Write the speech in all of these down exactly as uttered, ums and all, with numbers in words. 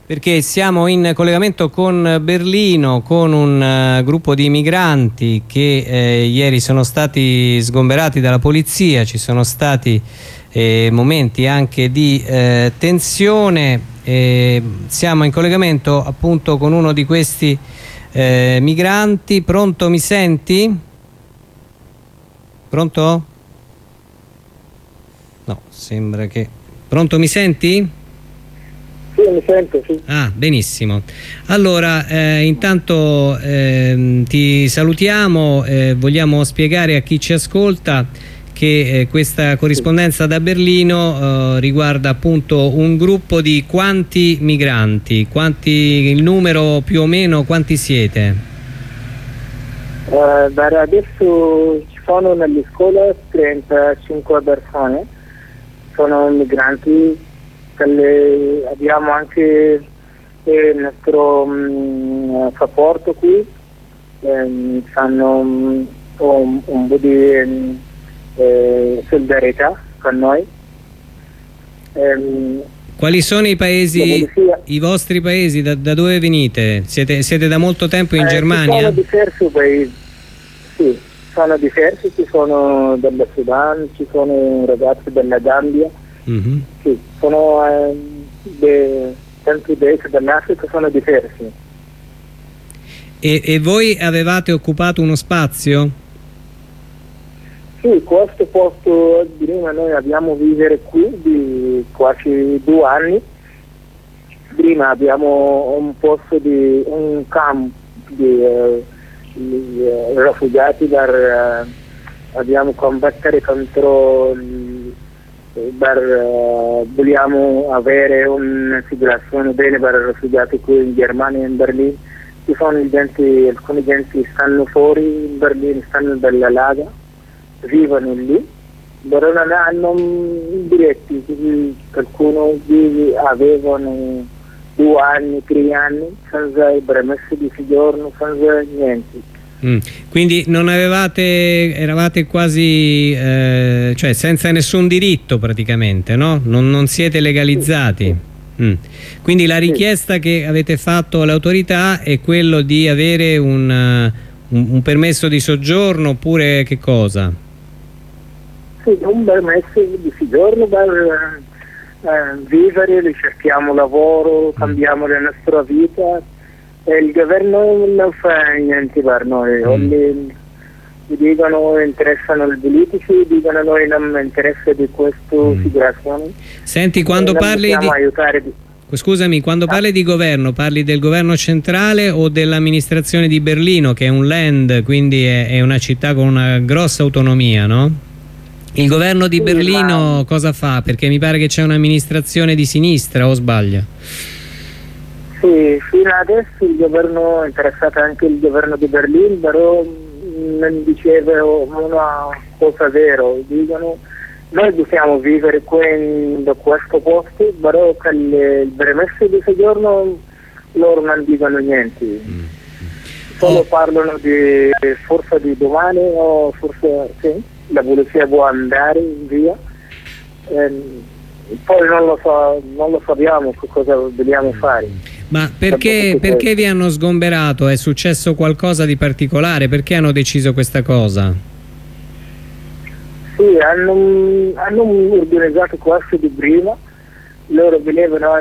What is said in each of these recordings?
Perché siamo in collegamento con Berlino, con un uh, gruppo di migranti che eh, ieri sono stati sgomberati dalla polizia. Ci sono stati eh, momenti anche di eh, tensione. Eh, siamo in collegamento appunto con uno di questi eh, migranti. Pronto, mi senti? Pronto? No, sembra che... Pronto, mi senti? Sì, mi sento, sì. Ah, benissimo. Allora, eh, intanto eh, ti salutiamo, eh, vogliamo spiegare a chi ci ascolta che eh, questa corrispondenza da Berlino eh, riguarda appunto un gruppo di quanti migranti, quanti, il numero più o meno, quanti siete? Uh, da adesso ci sono nelle scuole trentacinque persone, sono migranti. Le, abbiamo anche eh, il nostro um, supporto qui, eh, fanno um, un, un po' di um, eh, solidarietà con noi. Eh, Quali sono i paesi, i vostri paesi, da, da dove venite? Siete, siete da molto tempo in eh, Germania? Ci sono diversi paesi, sì, sono diversi, ci sono dal Sudan, ci sono ragazzi della Gambia. Mm-hmm. Sì, sono eh, de, tanti paesi dell'Africa, sono diversi. E, e voi avevate occupato uno spazio? Sì, questo posto prima noi abbiamo vivere qui di quasi due anni. Prima abbiamo un posto di un campo di, uh, di uh, rifugiati per uh, abbiamo combattere contro per, uh, vogliamo avere una situazione bene per i rifugiati qui in Germania e in Berlino. Ci sono gente, alcuni gente stanno fuori in Berlino, stanno dalla Laga, vivono lì, però non hanno diretti, qualcuno avevano due anni, tre anni, senza i permessi di soggiorno, senza niente. Mm. Quindi non avevate, eravate quasi, eh, cioè senza nessun diritto praticamente, no? Non, non siete legalizzati. Sì. Mm. Quindi la richiesta sì. che avete fatto alle autorità è quello di avere un, un, un permesso di soggiorno oppure che cosa? Sì, un permesso di soggiorno per eh, vivere, cerchiamo lavoro, mm. cambiamo la nostra vita. E il governo non fa niente per noi, mm. Li, dicono interessano i politici, dicono a noi non interessa di questa mm. situazione. Senti, quando parli di... di... Scusami, quando ah. parli di governo, parli del governo centrale o dell'amministrazione di Berlino, che è un Land, quindi è, è una città con una grossa autonomia, no? Il governo di sì, Berlino ma... cosa fa? Perché mi pare che c'è un'amministrazione di sinistra, o sbaglio? Sì, fino adesso il governo è interessato anche il governo di Berlino, però non diceva una cosa vera, dicono noi dobbiamo vivere qui in questo posto, però con il permesso di soggiorno loro non dicono niente, mm. solo oh. parlano di forse di domani o forse sì, la polizia può andare via. E poi non lo so, non lo sappiamo cosa dobbiamo fare. Ma perché, perché vi hanno sgomberato? È successo qualcosa di particolare? Perché hanno deciso questa cosa? Sì, hanno, hanno organizzato questo di prima, loro venivano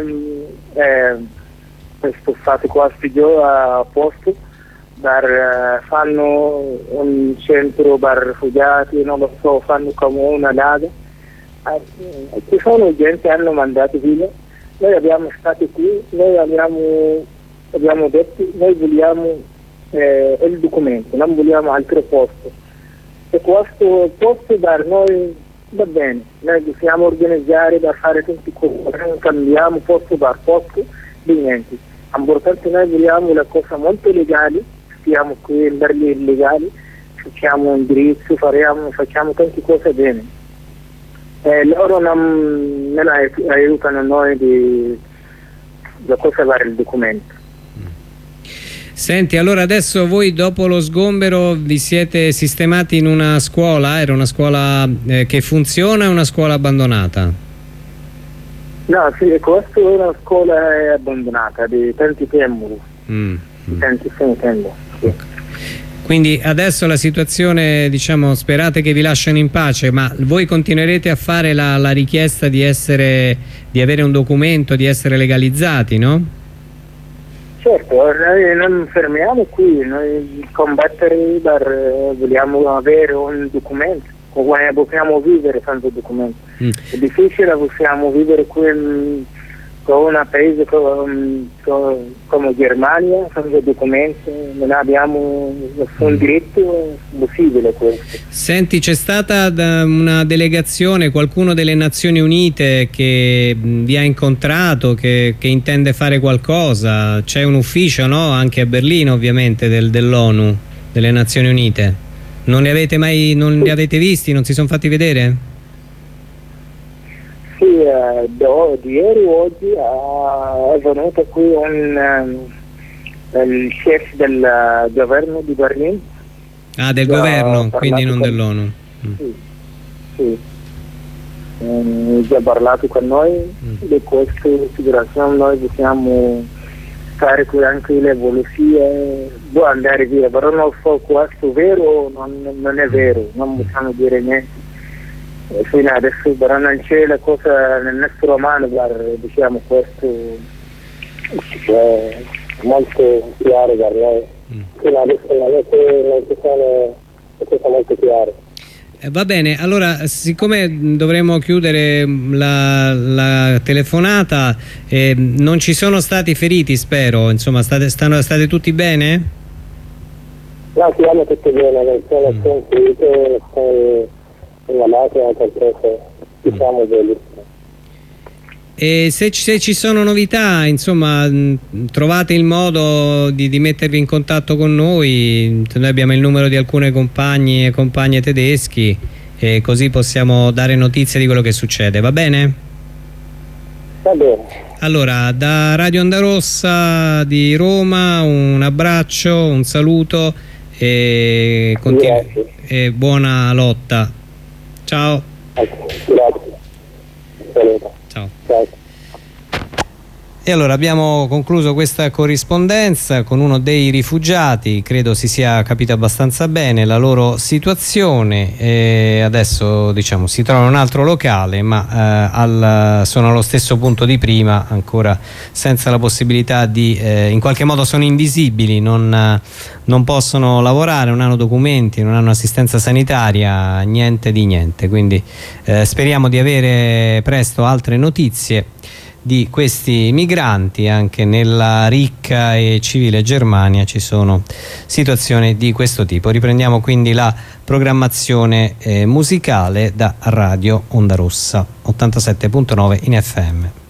eh, spostati questi giorni a posto, per, eh, fanno un centro per rifugiati, non lo so, fanno come una laga. Eh, ci sono gente che hanno mandato via. Noi abbiamo stato qui, noi abbiamo, abbiamo detto noi vogliamo eh, il documento, non vogliamo altro posto. E questo posto per noi va bene, noi dobbiamo organizzare da fare tutti cose, non cambiamo posto per posto di niente. Importante noi vogliamo le cose molto legali, stiamo qui in Berlino legali, facciamo un indirizzo, faremo, facciamo tante cose bene. Eh, loro non, non aiutano noi di, di conservare il documento. Senti, allora adesso voi dopo lo sgombero vi siete sistemati in una scuola? Era una scuola eh, che funziona o una scuola abbandonata? No, sì, questa è una scuola abbandonata di tanti tempo, Mm. di tantissimo tempo. Sì. Okay. Quindi adesso la situazione, diciamo, sperate che vi lasciano in pace, ma voi continuerete a fare la, la richiesta di essere, di avere un documento, di essere legalizzati, no? Certo, noi non fermiamo qui, noi combattere per, vogliamo avere un documento, come possiamo vivere senza documento. Mm. È difficile, possiamo vivere qui in, con un paese come, come Germania senza documenti, non abbiamo nessun diritto possibile questo. Senti, c'è stata una delegazione, qualcuno delle Nazioni Unite che vi ha incontrato, che, che intende fare qualcosa? C'è un ufficio, no? Anche a Berlino ovviamente del, dell'ONU, delle Nazioni Unite. Non li avete mai, non li avete visti, non si sono fatti vedere? Sì, eh, do, di ieri oggi uh, è venuto qui un, um, il chef del uh, governo di Berlino. Ah, del governo, quindi non dell'ONU. Mm. Sì, sì. Um, già parlato con noi mm. di questa situazione, noi possiamo fare qui anche le evoluzioni, può andare via, però non so questo è vero o non, non è vero, non possiamo dire niente. Fino adesso però non c'è la cosa nel nostro mano per, diciamo, questo è molto chiaro per noi. Mm. Fino adesso non ci sono cose molto chiare. Eh, va bene, allora siccome dovremo chiudere la, la telefonata, eh, non ci sono stati feriti, spero, insomma state, stanno, state tutti bene? No, siamo tutti bene, non sono mm. ferite, sono la macchina qualcosa, diciamo bellissimo. E se, se ci sono novità, insomma, trovate il modo di, di mettervi in contatto con noi. Noi abbiamo il numero di alcune compagni e compagne tedeschi e così possiamo dare notizie di quello che succede, va bene? Va bene. Allora, da Radio Onda Rossa di Roma un abbraccio, un saluto e, e buona lotta. Ciao. Grazie. Ciao. Ciao. E allora abbiamo concluso questa corrispondenza con uno dei rifugiati, credo si sia capito abbastanza bene la loro situazione e adesso diciamo si trova in un altro locale ma eh, al, sono allo stesso punto di prima, ancora senza la possibilità di, eh, in qualche modo sono invisibili, non, non possono lavorare, non hanno documenti, non hanno assistenza sanitaria, niente di niente, quindi eh, speriamo di avere presto altre notizie di questi migranti. Anche nella ricca e civile Germania ci sono situazioni di questo tipo. Riprendiamo quindi la programmazione eh, musicale da Radio Onda Rossa ottantasette punto nove in F M.